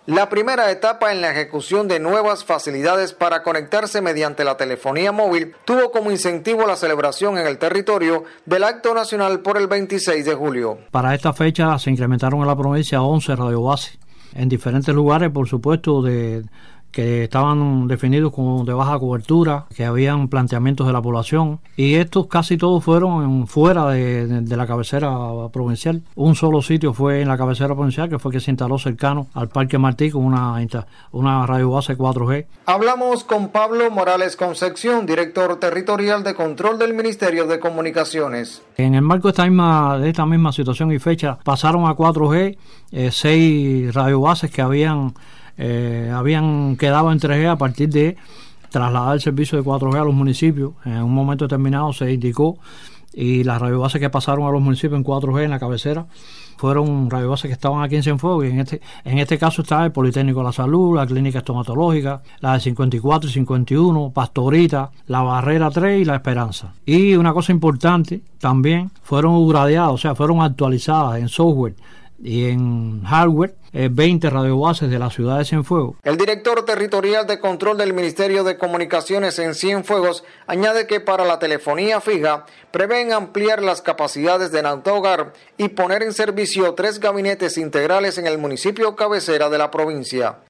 La primera etapa en la ejecución de nuevas facilidades para conectarse mediante la telefonía móvil tuvo como incentivo la celebración en el territorio del Acto Nacional por el 26 de julio. Para esta fecha se incrementaron en la provincia 11 radiobases en diferentes lugares, por supuesto, que estaban definidos como de baja cobertura, que habían planteamientos de la población, y estos casi todos fueron fuera de la cabecera provincial. Un solo sitio fue en la cabecera provincial, que fue que se instaló cercano al Parque Martí con una radiobase 4G. Hablamos con Pablo Morales Concepción, director territorial de control del Ministerio de Comunicaciones. En el marco de esta misma situación y fecha, pasaron a 4G 6 radiobases que habían quedado en 3G a partir de trasladar el servicio de 4G a los municipios. En un momento determinado se indicó, y las radiobases que pasaron a los municipios en 4G en la cabecera fueron radiobases que estaban aquí en Cienfuegos, y en este caso está el Politécnico de la Salud, la Clínica Estomatológica, la de 54 y 51, Pastorita, la Barrera 3 y la Esperanza. Y una cosa importante, también fueron upgradeadas, o sea, fueron actualizadas en software y en hardware 20 radiobases de la ciudad de Cienfuegos. El director territorial de control del Ministerio de Comunicaciones en Cienfuegos añade que para la telefonía fija prevén ampliar las capacidades de Nautogar y poner en servicio 3 gabinetes integrales en el municipio cabecera de la provincia.